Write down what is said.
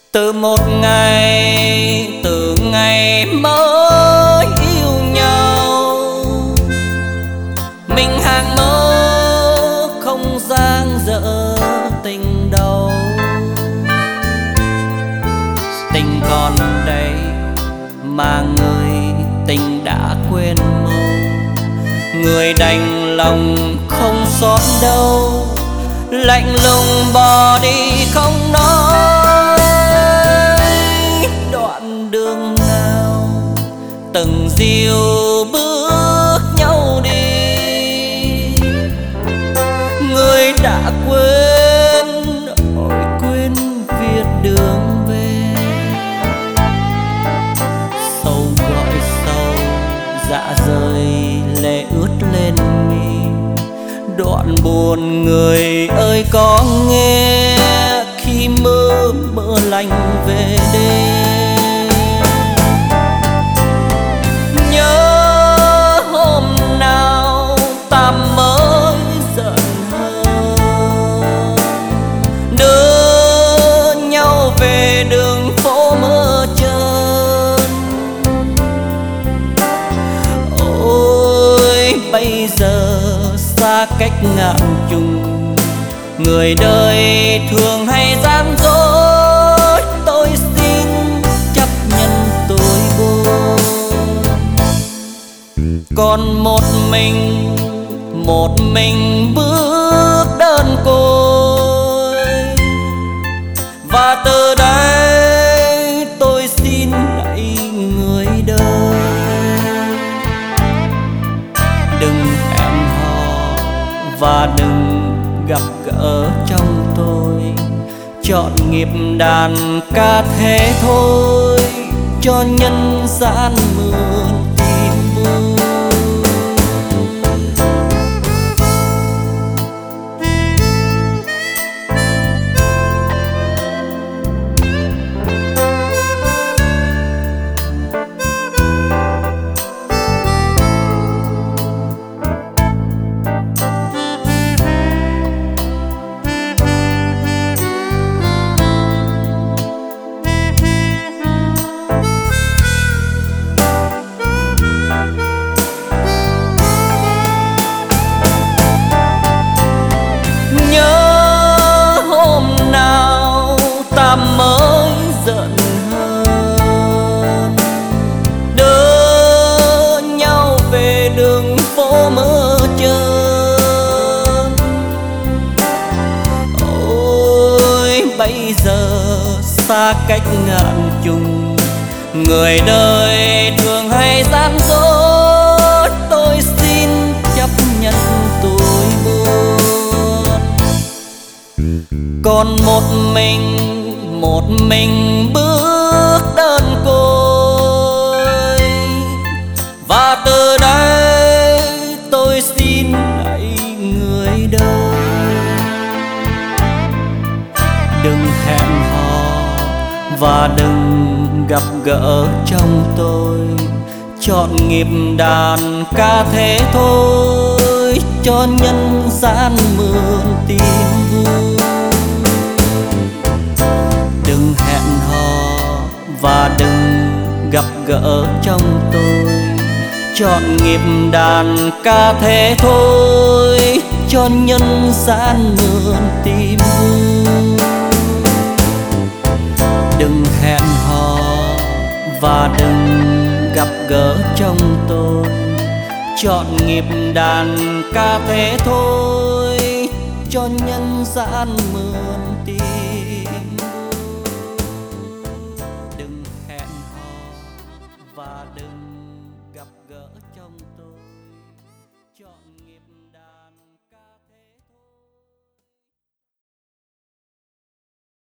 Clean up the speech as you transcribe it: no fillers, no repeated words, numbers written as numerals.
Từ một ngày, từ ngày mới yêu nhau, mình hàng mơ không dang dở tình đầu. Tình còn đây mà người tình đã quên mong, người đành lòng không xót đâu, lạnh lùng bỏ đi không nói. Đoạn đường nào từng dìu bước nhau đi, người đã quên ôi quên viết đường về. Sâu gọi sâu dạ rời lệ ướt lên mi, đoạn buồn người ơi có nghe khi mơ mơ lạnh về đêm. Nhớ hôm nào ta mới giận hờn, đưa nhau về đường phố mơ trơn. Ôi bây giờ xa cách ngàn trùng, người đời thường hay gian dối, tôi xin chấp nhận tôi buồn. Còn một mình bước đơn côi, và từ đây tôi xin hãy người đời đừng hẹn hò và đừng gặp gỡ trong tôi. Chọn nghiệp đàn ca thế thôi, cho nhân gian mượn tìm vui. Mới giận hơn, đưa nhau về đường phố mơ trơn. Ôi bây giờ xa cách ngàn trùng, người đời thường hay gian dối, tôi xin chấp nhận tôi buồn. Còn một mình bước đơn côi, và từ đây tôi xin hãy người đời đừng hẹn hò và đừng gặp gỡ trong tôi. Chọn nghiệp đàn ca thế thôi, cho nhân gian mượn tìm vui. Đừng hẹn hò và đừng gặp gỡ trong tôi. Chọn nghiệp đàn ca thế thôi, cho nhân gian mượn tìm vui. Đừng hẹn hò và đừng gặp gỡ trong tôi. Chọn nghiệp đàn ca thế thôi, cho nhân gian mượn